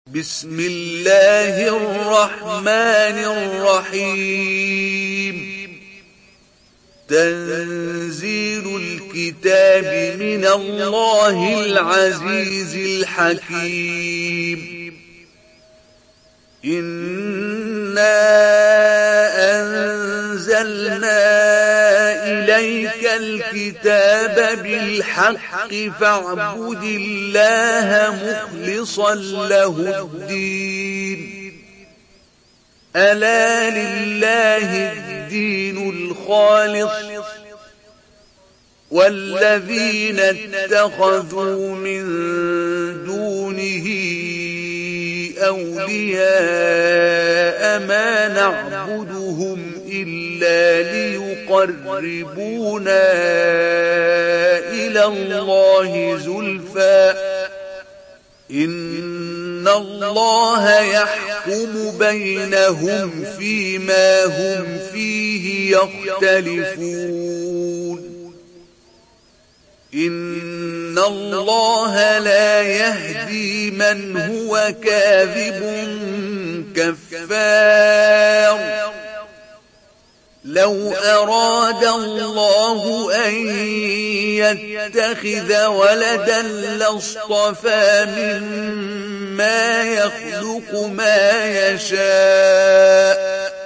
بسم الله الرحمن الرحيم. تنزيل الكتاب من الله العزيز الحكيم. إنا أنزلنا إليك الكتاب بالحق فاعبد الله مخلصا له الدين. ألا لله الدين الخالص والذين اتخذوا من دونه أولياء ما نعبدهم إلا ليقربونا إلى الله زلفى إن الله يحكم بينهم فيما هم فيه يختلفون. إن الله لا يهدي من هو كاذب كفار. لو أراد الله أن يتخذ ولدا لاصطفى مما يخلق ما يشاء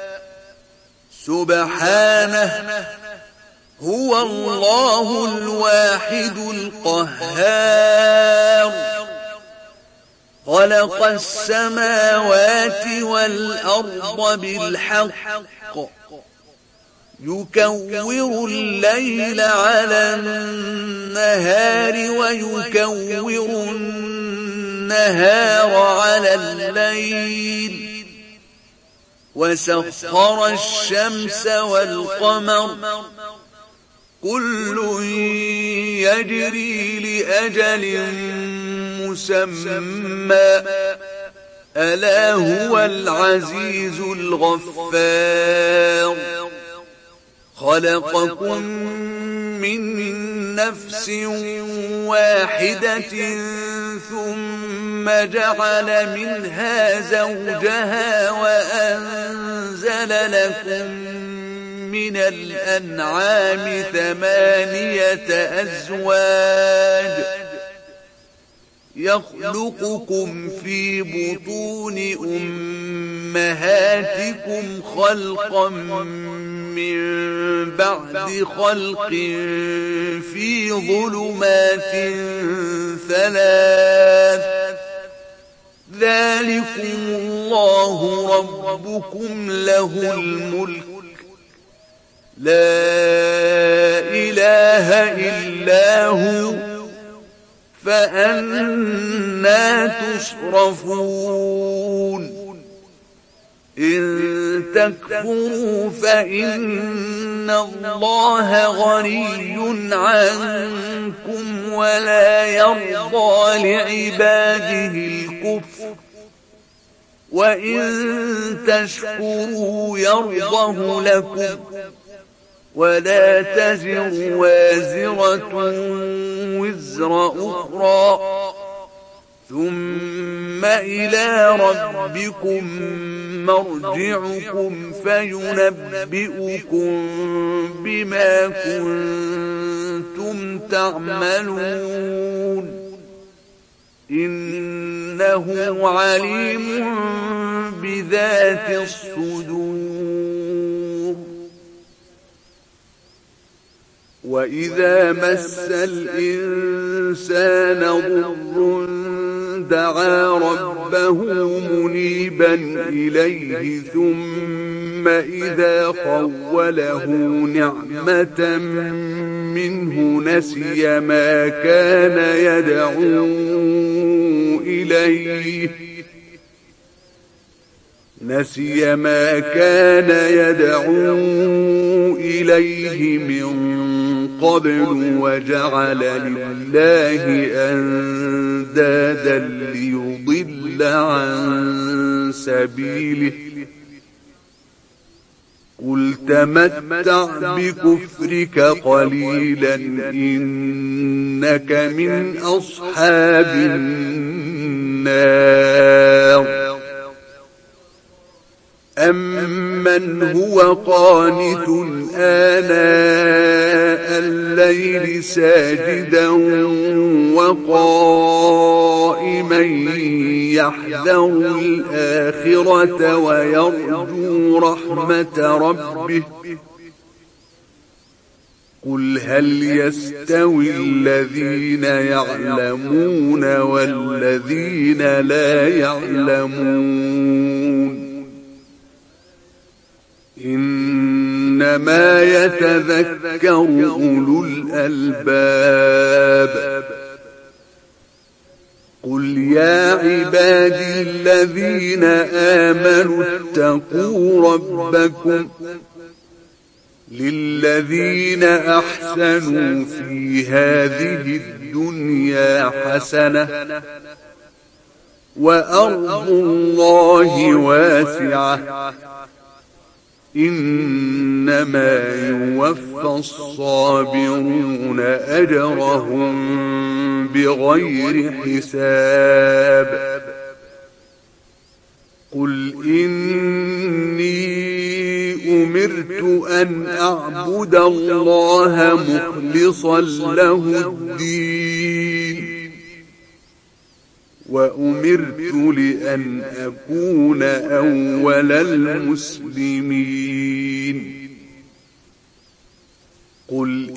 سبحانه هو الله الواحد القهار. خلق السماوات والأرض بالحق يكور الليل على النهار ويكور النهار على الليل وسخر الشمس والقمر كل يجري لأجل مسمى ألا هو العزيز الغفار. خلقكم من نفس واحدة ثم جعل منها زوجها وأنزل لكم من الأنعام 8 أزواج يخلقكم في بطون أمهاتكم خلقا من بعد خلق في ظلمات 3 ذلكم الله ربكم له الملك لا إله إلا هو فأنى تصرفون. إن تكفروا فإن الله غني عنكم ولا يرضى لعباده الكفر وإن تشكروا يرضه لكم ولا تزر وازرة وزر أخرى ثم إلى ربكم مرجعكم فينبئكم بما كنتم تعملون إنه عليم بذات الصدور. وإذا مس الإنسان ضر دعا ربه منيبا إليه ثم إذا خوله نعمة منه نسي ما كان يدعو إليه من قبل وجعل لله أندادا ليضل عن سبيله قل تمتع بكفرك قليلا إنك من أصحاب النار. النار أمن هو قانت آناء الليل ساجدا وقائما يحذر الآخرة ويرجو رحمة ربه قل هل يستوي الذين يعلمون والذين لا يعلمون إنما يتذكر أولو الألباب قل يا عبادي الذين آمنوا اتقوا ربكم للذين أحسنوا في هذه الدنيا حسنة وأرض الله واسعة إنما يوفى الصابرون أجرهم بغير حساب قل إني أمرت أن أعبد الله مخلصا له الدين وأمرت لأن أكون أول المسلمين قل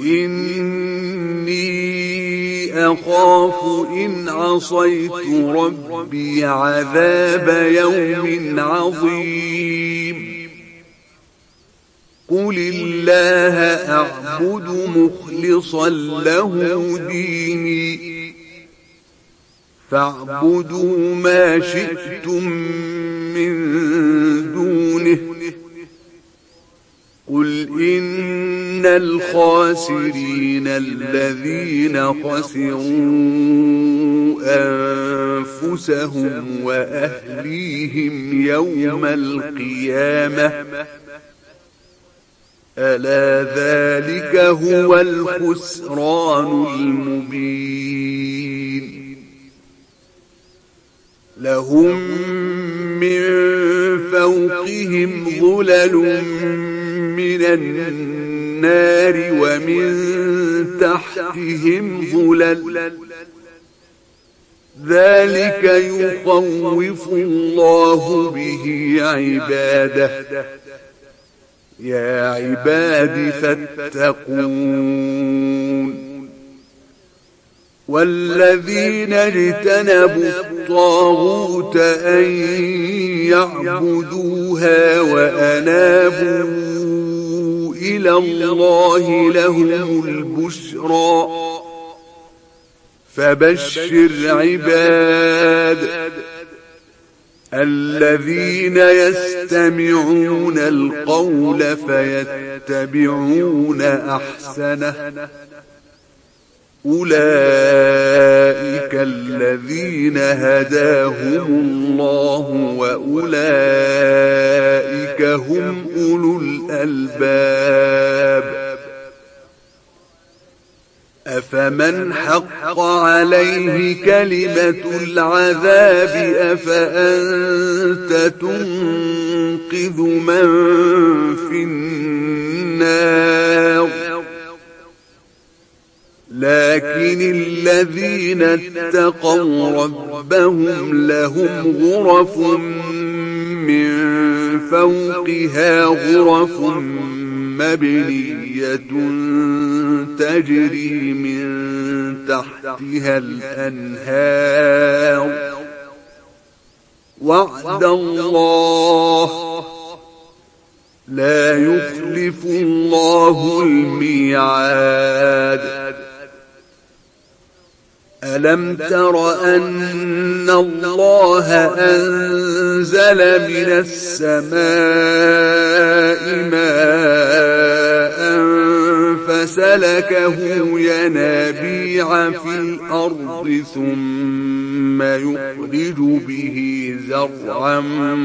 إني أخاف إن عصيت ربي عذاب يوم عظيم قل الله أعبد مخلصا له ديني فاعبدوا ما شئتم من دونه قل إن الخاسرين الذين خسروا أنفسهم وأهليهم يوم القيامة ألا ذلك هو الخسران المبين لهم من فوقهم ظلل من النار ومن تحتهم ظلل ذلك يخوف الله به عباده يا عباد فاتقون والذين اجتنبوا الطاغوت أن يعبدوها وأنابوا إلى الله لهم البشرى فبشر عباد الذين يستمعون القول فيتبعون أحسنه أولئك الذين هداهم الله وأولئك هم أولو الألباب أفمن حق عليه كلمة العذاب أفأنت تنقذ من في النار لكن الذين اتقوا ربهم لهم غرف من فوقها غرف مبنية تجري من تحتها الأنهار وعد الله لا يخلف الله الميعاد ألم تر أن الله أنزل من السماء ماء فسلكه ينابيع في الأرض ثم يخرج به زرعا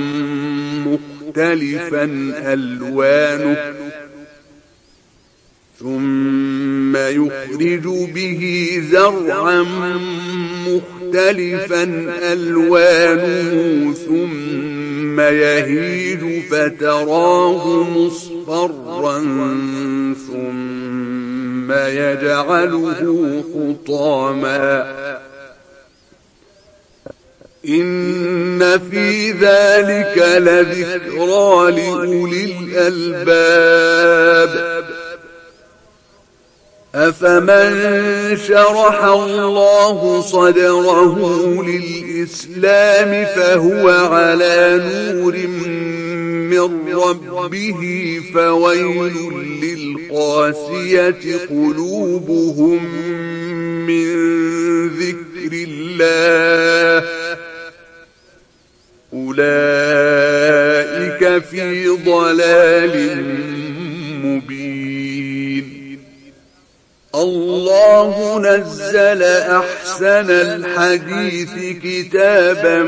مختلفا ألوانه ثم يخرج به زرعا مختلفا ألوانه ثم يهيج فتراه مصفرا ثم يجعله حطاما إن في ذلك لذكرى لأولي الألباب أفمن شرح الله صدره للإسلام فهو على نور من ربه فويل للقاسية قلوبهم من ذكر الله أولئك في ضلال مبين الله نزل أحسن الحديث كتابا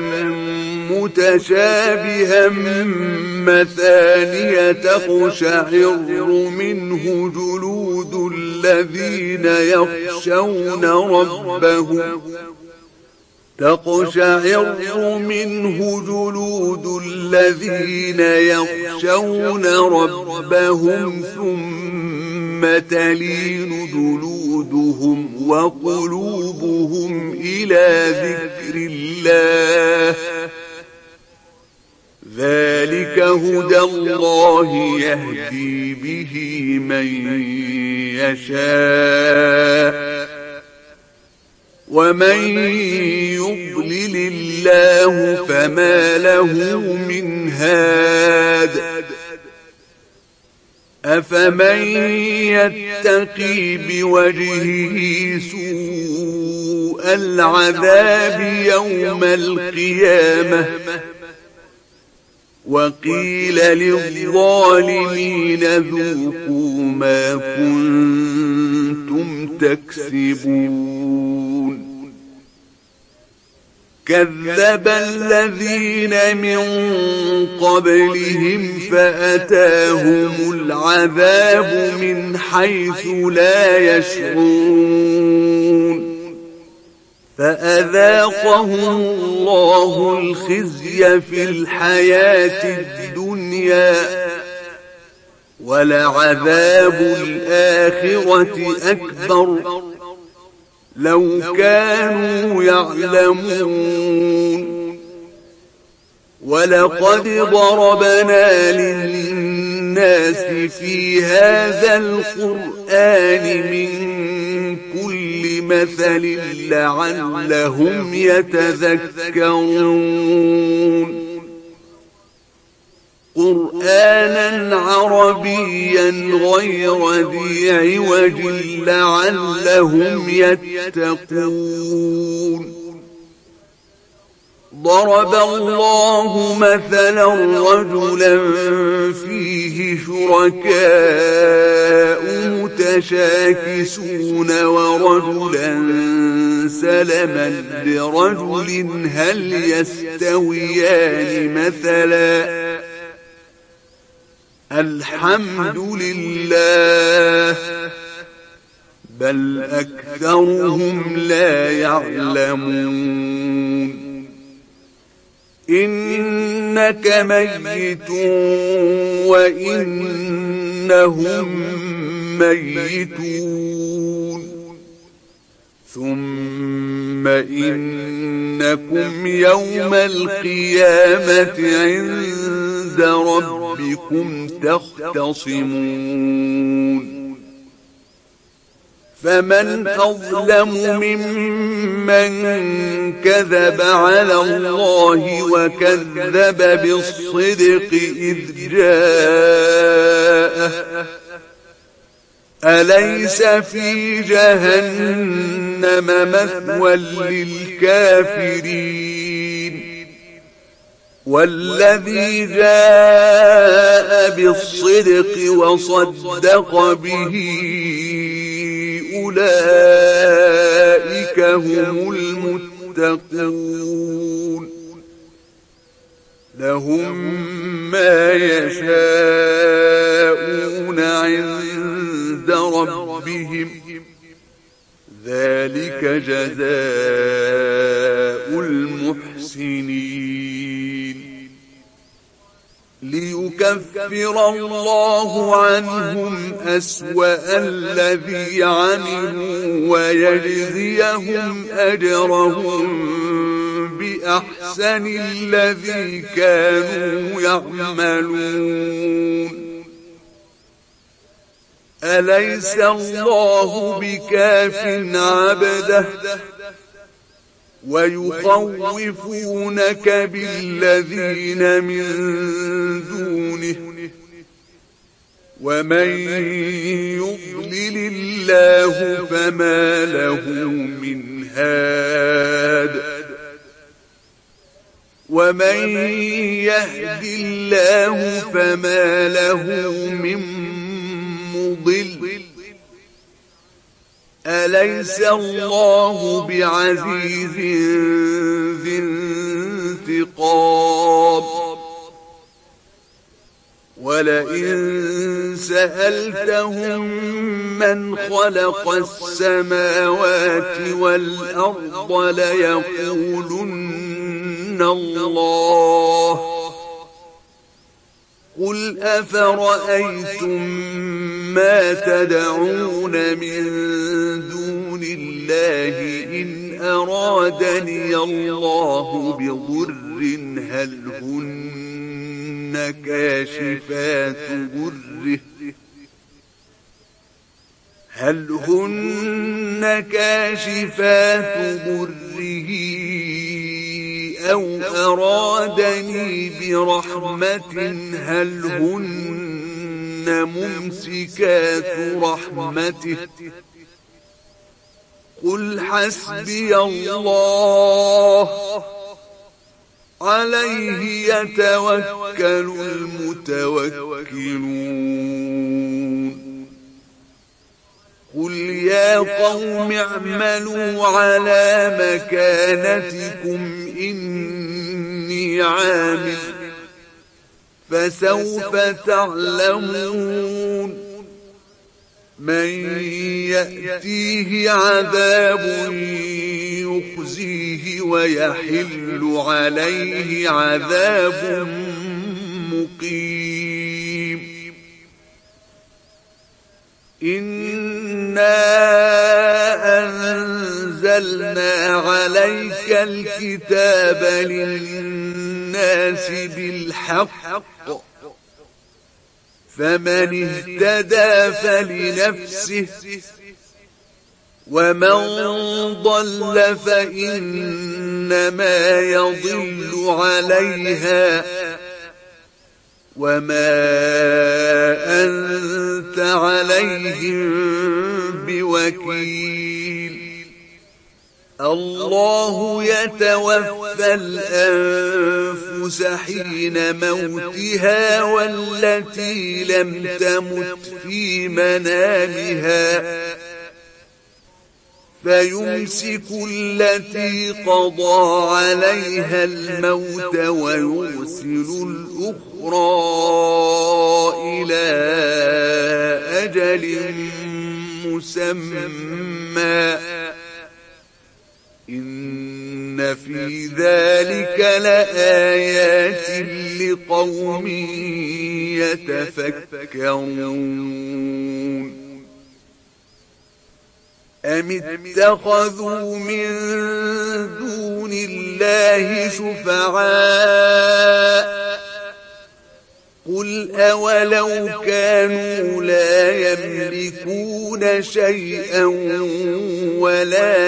متشابها مثانية تقشعر منه جلود الذين يخشون ربهم ثم تلين جلودهم وقلوبهم إلى ذكر الله ذلك هدى الله يهدي به من يشاء ومن يضلل الله فما له من هاد أفمن يتقي بوجهه سوء العذاب يوم القيامة وقيل للظالمين ذوقوا ما كنتم تكسبون كذب الذين من قبلهم فأتاهم العذاب من حيث لا يشعرون فأذاقهم الله الخزي في الحياة الدنيا ولعذاب الآخرة أكبر لو كانوا يعلمون ولقد ضربنا للناس في هذا القرآن من كل مثل لعلهم يتذكرون قرآنا عربيا غير ذي عوج لعلهم يتقون ضرب الله مثلا رجلا فيه شركاء متشاكسون ورجلا سلما لرجل هل يستويان مثلا الحمد لله بل أكثرهم لا يعلمون إنك ميت وإنهم ميتون ثم إنكم يوم القيامة عند ربكم تختصمون فمن أظلم ممن كذب على الله وكذب بالصدق إذ جاءه أليس في جهنم مثوى للكافرين والذي جاء بالصدق وصدق به أولئك هم المتقون لهم ما يشاءون عند ربهم ذلك جزاء المحسنين ليكفر الله عنهم أسوأ الذي عملوا ويجزيهم أجرهم بأحسن الذي كانوا يعملون أليس الله بكاف عبده ويخوفونك بالذين من دونه ومن يضلل الله فما له من هاد ومن يهد الله فما له من مضل أليس الله بعزيز ذي انتقام ولئن سألتهم من خلق السماوات والأرض ليقولن الله قل أفرأيتم ما تدعون من دون الله إن أرادني الله بضر هل هن كاشفات ضره أو أرادني برحمة هل هن ممسكات رحمته قل حسبي الله عليه يتوكل المتوكلون قل يا قوم اعملوا على مكانتكم إني عامل فسوف تعلمون من يأتيه عذاب يخزيه ويحل عليه عذاب مقيم إنا أنزلنا عليك الكتاب للناس بالحق فمن اهتدى فلنفسه ومن ضل فإنما يضل عليها وما أنت عليهم بوكيل الله يتوفى الأنفس حين موتها والتي لم تمت في منامها فيمسك التي قضى عليها الموت ويرسل الأخرى إلى أجل مسمى إن في ذلك لآيات لقوم يتفكرون أم اتخذوا من دون الله شفعاء قل أولو كانوا لا يملكون شيئا ولا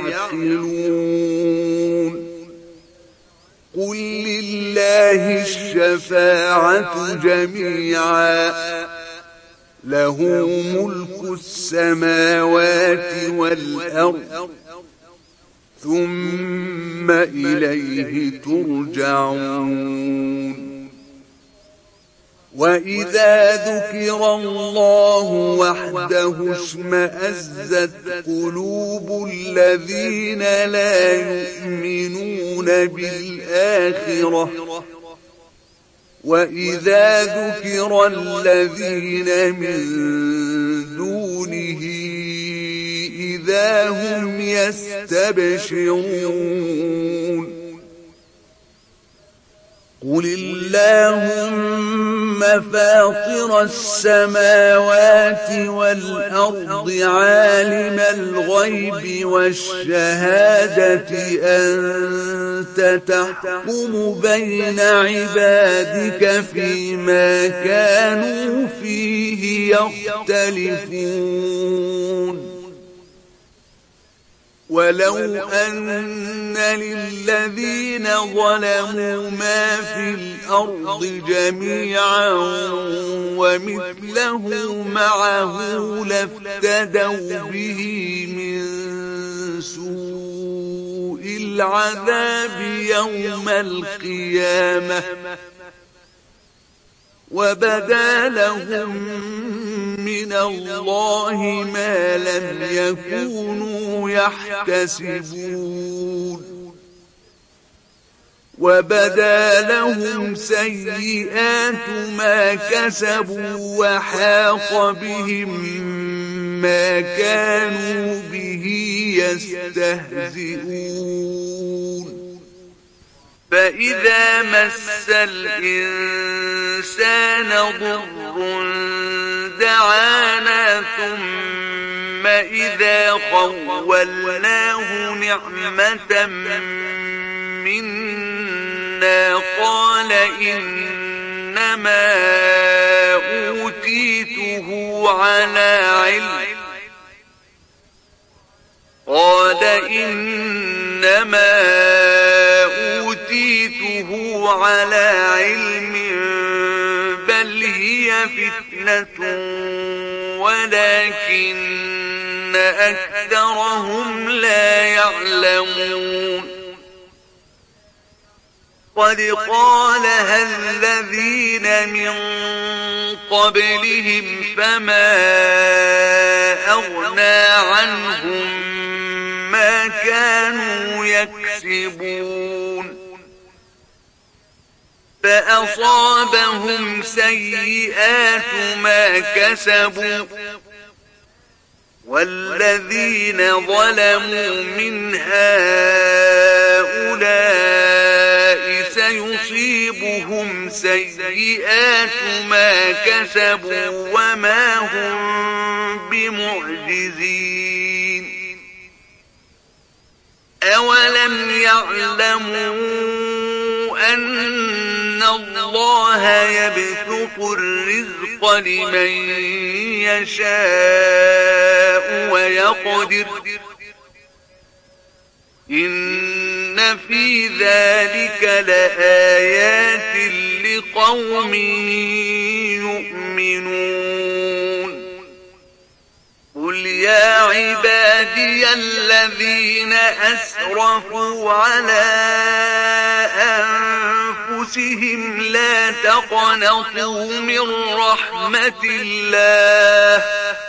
يعقلون قل لله الشفاعة جميعا له ملك السماوات والأرض ثم إليه ترجعون وإذا ذكر الله وحده اشمأزت قلوب الذين لا يؤمنون بالآخرة وإذا ذكر الذين من دونه إذا فإذا هم يستبشرون قل اللهم فاطر السماوات والأرض عالم الغيب والشهادة أنت تحكم بين عبادك فيما كانوا فيه يختلفون ولو أن للذين ظلموا ما في الأرض جميعا ومثله معه لافتدوا به من سوء العذاب يوم القيامة وبدا لهم من الله ما لم يكونوا يحتسبون وبدا لهم سيئات ما كسبوا وحاق بهم ما كانوا به يستهزئون فإذا مس الإنسان ضر دعانا ثم إذا خولناه نعمة منا قال إنما أوتيته على علم بل هي فتنة ولكن أكثرهم لا يعلمون قد قالها الذين من قبلهم فما أغنى عنهم ما كانوا يكسبون فأصابهم سيئات ما كسبوا والذين ظلموا من هؤلاء سيصيبهم سيئات ما كسبوا وما هم بمعجزين أولم يعلموا أن الله يبسط الرزق لمن يشاء ويقدر إن في ذلك لآيات لقوم يؤمنون قل يا عبادي الذين أسرفوا على أنفسهم لا تقنطوا من رحمة الله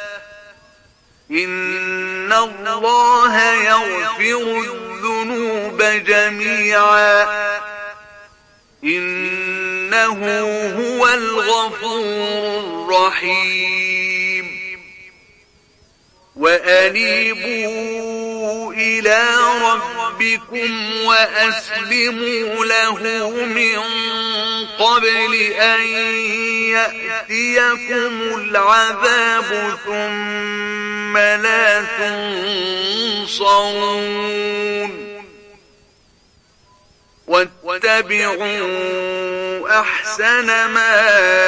إن الله يغفر الذنوب جميعا إنه هو الغفور الرحيم وأنيبوا إلى ربكم وأسلموا له من قبل أن يأتيكم العذاب ثم لا تنصرون واتبعوا أحسن ما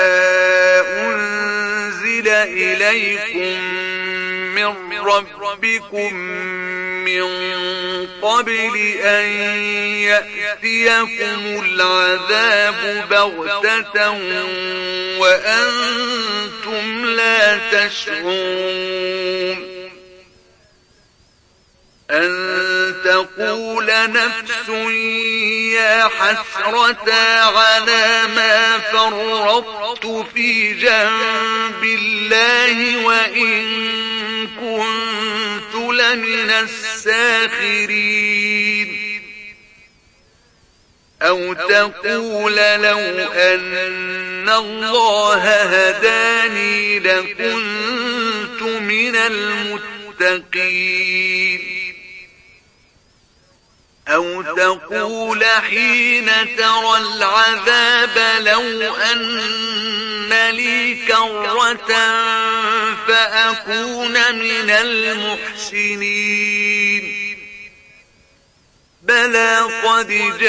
أنزل إليكم من ربكم من قبل أن يأتيكم العذاب بغتة وأنتم لا تشعرون أن تقول نفس يا حسرة على ما فرطت في جنب الله وإن كنت لمن الساخرين أو تقول لو أن الله هداني لكنت من المتقين المتقين أو تقول حين ترى العذاب لو أن لي كرة فأكون من المحسنين بلى قد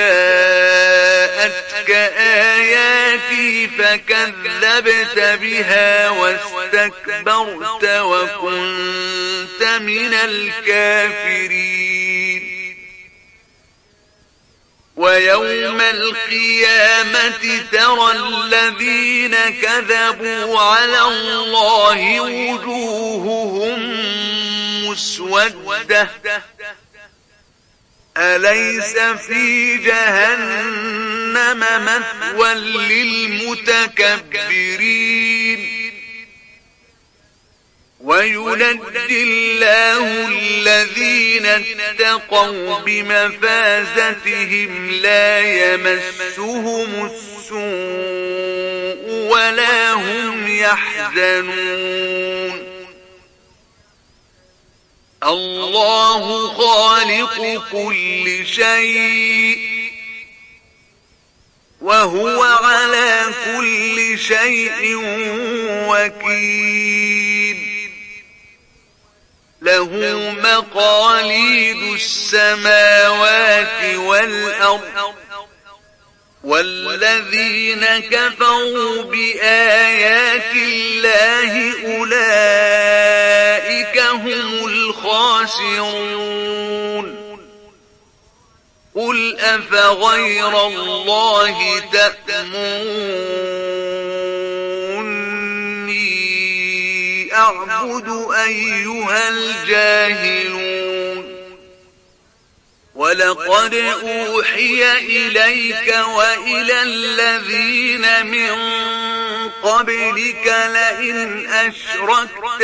جاءتك آياتي فكذبت بها واستكبرت وكنت من الكافرين ويوم القيامة ترى الذين كذبوا على الله وجوههم مسودة أليس في جهنم مثوى للمتكبرين وينجي الله الذين اتقوا بمفازتهم لا يمسهم السوء ولا هم يحزنون الله خالق كل شيء وهو على كل شيء وكيل له مقاليد السماوات والأرض والذين كفروا بآيات الله أولئك هم الخاسرون قل أفغير الله تأمروني أعبد أيها الجاهلون ولقد أوحي إليك وإلى الذين من قبلك لئن أشركت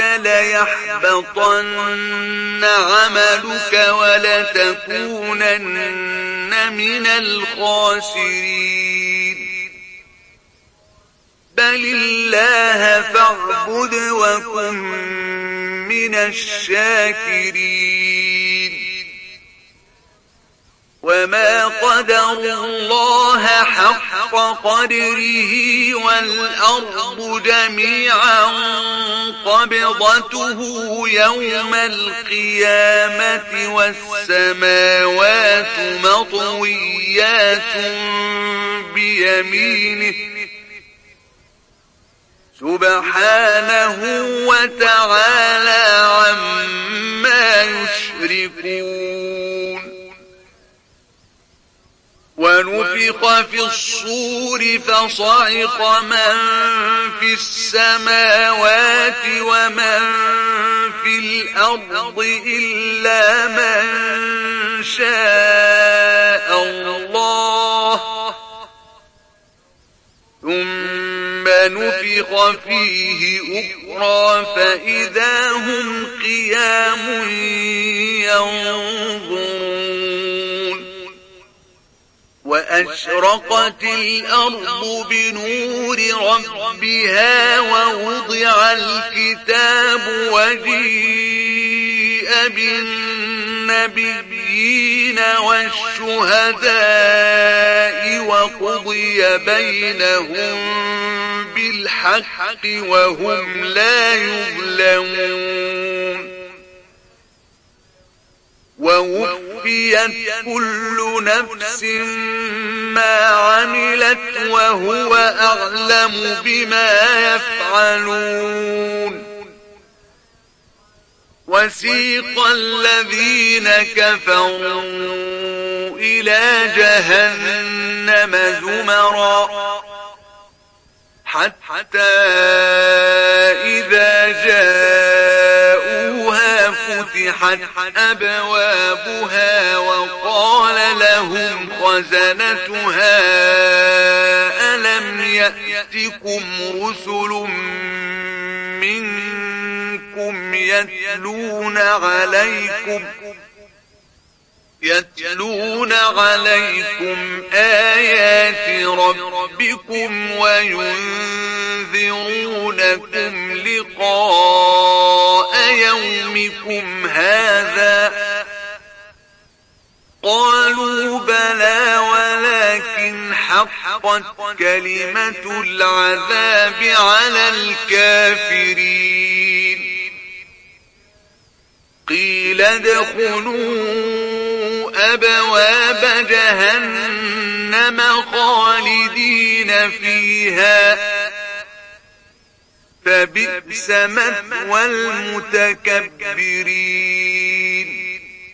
ليحبطن عملك ولتكونن من الخاسرين بل الله فاعبد وكن من الشاكرين وما قدر الله حق قدره والأرض جميعا قبضته يوم القيامة والسماوات مطويات بيمينه سبحانه وتعالى عما يشركون ونفخ في الصور فصعق من في السماوات ومن في الأرض إلا من شاء الله ثم نفخ فيه أخرى فإذا هم قيام ينظرون وأشرقت الأرض بنور ربها ووضع الكتاب وجيء بالنبيين والشهداء وقضي بينهم بالحق وهم لا يظلمون ووفيت كل نفس ما عملت وهو أعلم بما يفعلون وسيق الذين كفروا إلى جهنم زمرا حتى إذا جاءوها فتحت أبوابها وقال لهم خزنتها ألم يأتكم رسل منكم يتلون عليكم يتلون عليكم آيات ربكم وينذرونكم لقاء يومكم هذا قالوا بلى ولكن حقت كلمة العذاب على الكافرين قيل ادخلوا أبواب جهنم خالدين فيها فبئس مثوى المتكبرين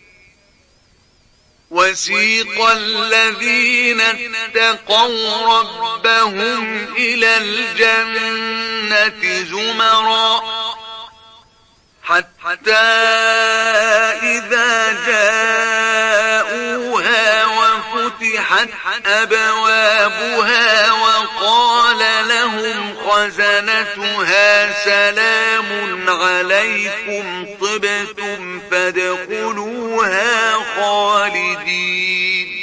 وسيق الذين اتقوا ربهم إلى الجنة زمرا حتى إذا جاءوها وفتحت أبوابها وقال لهم خزنتها سلام عليكم طبتم فادخلوها خالدين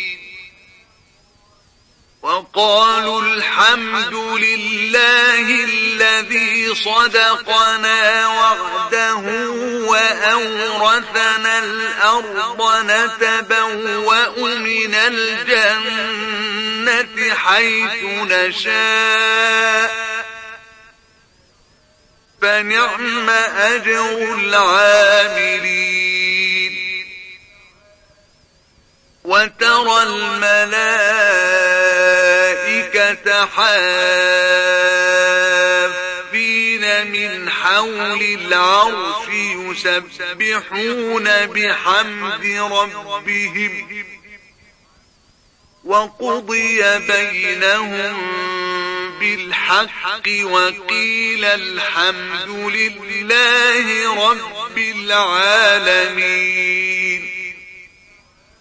وقالوا الحمد لله الذي صدقنا وعده وأورثنا الأرض نتبوأ من الجنة حيث نشاء فنعم أجر العاملين وترى الملائكة حافين من حول العرش يسبحون بحمد ربهم وقضي بينهم بالحق وقيل الحمد لله رب العالمين